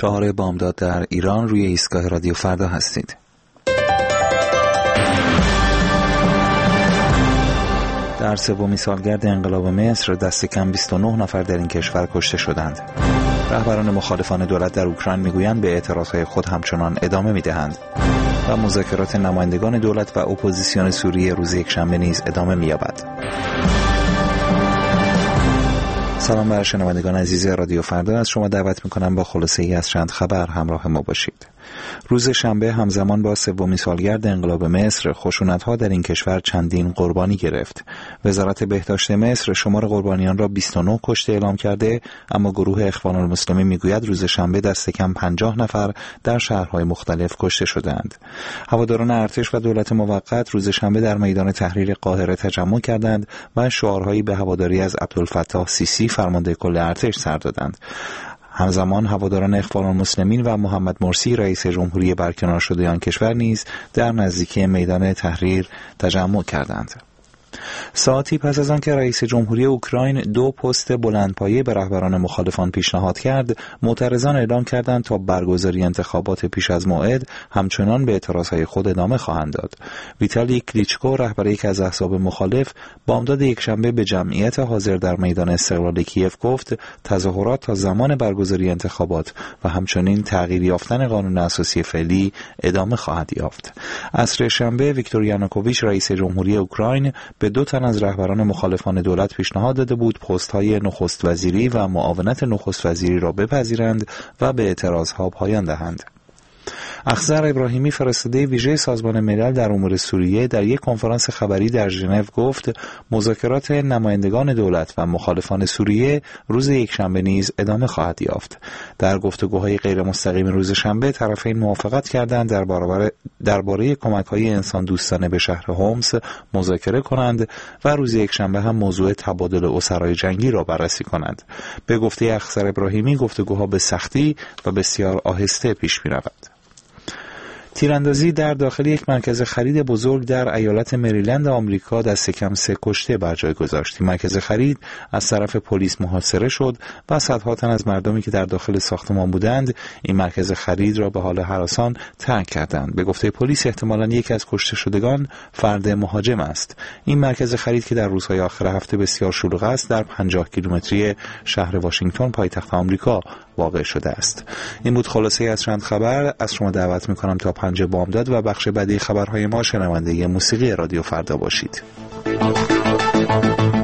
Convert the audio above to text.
4 بامداد در ایران روی ایستگاه رادیو فردا هستید. در سومین سالگرد انقلاب مصر دست کم 29 نفر در این کشور کشته شدند. رهبران مخالفان دولت در اوکراین میگویند به اعتراضهای خود همچنان ادامه میدهند و مذاکرات نمایندگان دولت و اپوزیسیون سوریه روز یکشنبه نیز ادامه می‌یابد. سلام بر شنوندگان عزیز رادیو فردا، از شما دعوت می‌کنم با خلاصه‌ای از چند خبر همراه ما باشید. روز شنبه همزمان با سومین سالگرد انقلاب مصر، خشونت‌ها در این کشور چندین قربانی گرفت. وزارت بهداشت مصر شمار قربانیان را 29 کشته اعلام کرده، اما گروه اخوان المسلمین میگوید روز شنبه دست کم 50 نفر در شهرهای مختلف کشته شدند. هواداران ارتش و دولت موقت روز شنبه در میدان تحریر قاهره تجمع کردند و شعارهایی به هواداری از عبدالفتاح سیسی فرمانده کل ارتش سر دادند. همزمان هواداران اخوان المسلمین و محمد مرسی رئیس جمهوری برکنار شده آن کشور نیز در نزدیکی میدان تحریر تجمع کردند. ساعتی پس از آن که رئیس جمهوری اوکراین 2 پست بلندپایه به رهبران مخالفان پیشنهاد کرد، معترضان اعلام کردند تا برگزاری انتخابات پیش از موعد همچنان به اعتراضهای خود ادامه خواهند داد. ویتالی کلیچکو رهبر یکی از احزاب مخالف بامداد یکشنبه به جمعیت حاضر در میدان استقلال کیف گفت تظاهرات تا زمان برگزاری انتخابات و همچنین تغییر یافتن قانون اساسی فعلی ادامه خواهد یافت. عصر شنبه ویکتور یانوکوویچ رئیس جمهوری اوکراین به 2 تن از رهبران مخالفان دولت پیشنهاد داده بود پست‌های نخست وزیری و معاونت نخست وزیری را بپذیرند و به اعتراضها پایان دهند. اخضر ابراهیمی فرستاده ویژه سازمان ملل در امور سوریه در یک کنفرانس خبری در ژنو گفت مذاکرات نمایندگان دولت و مخالفان سوریه روز یکشنبه نیز ادامه خواهد یافت. در گفتگوهای غیر مستقیم روز شنبه طرفین موافقت کردند درباره کمک‌های انسان دوستانه به شهر هومس مذاکره کنند و روز یکشنبه هم موضوع تبادل اسرای جنگی را بررسی کنند. به گفته اخضر ابراهیمی گفتگوها به سختی و بسیار آهسته پیش می‌رود. تیراندازی در داخل یک مرکز خرید بزرگ در ایالت مریلند آمریکا دست کم 3 کشته بر جای گذاشت. مرکز خرید از طرف پلیس محاصره شد و صدها تن از مردمی که در داخل ساختمان بودند این مرکز خرید را به حال هراسان ترک کردند. به گفته پلیس احتمالاً یکی از کشته شدگان فرد مهاجم است. این مرکز خرید که در روزهای آخر هفته بسیار شلوغ است در 50 کیلومتری شهر واشنگتن پایتخت آمریکا واقع شده است. این بود خلاصه از چند خبر. از شما دعوت می‌کنم تا 5 بامداد و بخش بعدی خبرهای ما شنونده موسیقی رادیو فردا باشید.